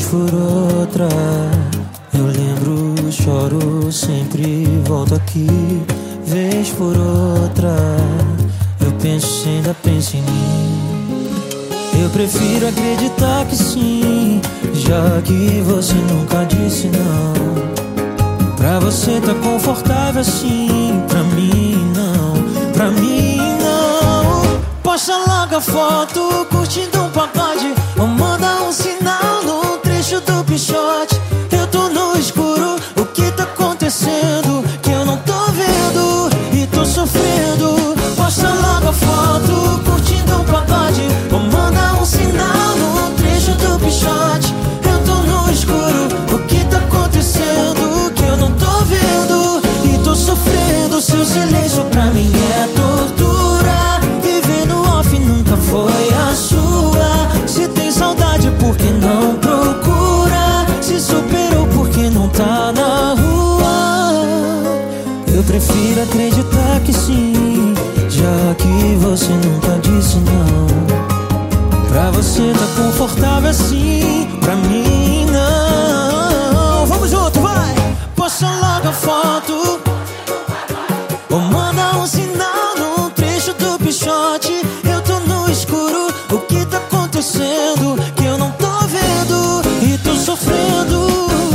por outra. Eu lembro, choro, sempre volto aqui. Vez por outra, eu penso, ainda penso em mim. Eu prefiro acreditar que sim, já que você nunca disse não. Pra você tá confortável assim, pra mim não, pra mim não. Posta logo a foto, curtindo um pagode, ou manda um sinal num trecho do Pichote. Eu tô no escuro, o que tá acontecendo? Que eu não tô vendo e tô sofrendo. Posta logo a foto, curtindo um pagode, ou manda um sinal num trecho do Pichote. Eu tô no escuro, o que tá acontecendo? Que eu não tô vendo e tô sofrendo. Seu silêncio pra mim é tortura. Viver no off nunca foi a sua. Se tem saudade, por que não procura? Se superou, por que não tá na rua? Eu prefiro acreditar que sim, já que você nunca disse não. Pra você tá confortável assim, pra mim não. Vamos junto, vai! Posta logo a foto, ou manda um sinal num trecho do Pichote. Eu tô no escuro, o que tá acontecendo? Que eu não tô vendo e tô sofrendo.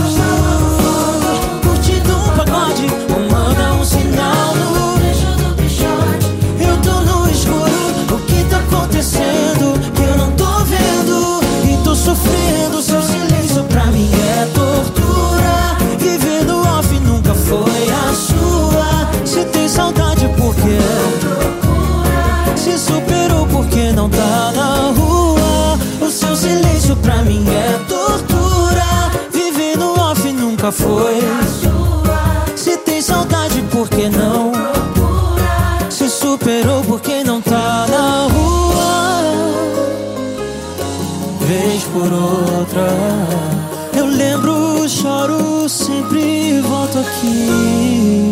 Curtindo um pagode, ou manda um sinal no trecho do Pichote. Eu tô no escuro, o que tá acontecendo? Que eu não tô vendo e tô sofrendo. Seu silêncio pra mim é tortura. Viver no off nunca foi a sua. Se tem saudade, por quê? Se superou, por que não tá na rua? O seu silêncio pra mim é tortura. Viver no off nunca foi a sua. Se tem saudade, por que não? Se superou, por que não tá na rua? Vez por outra, eu lembro, choro, sempre volto aqui.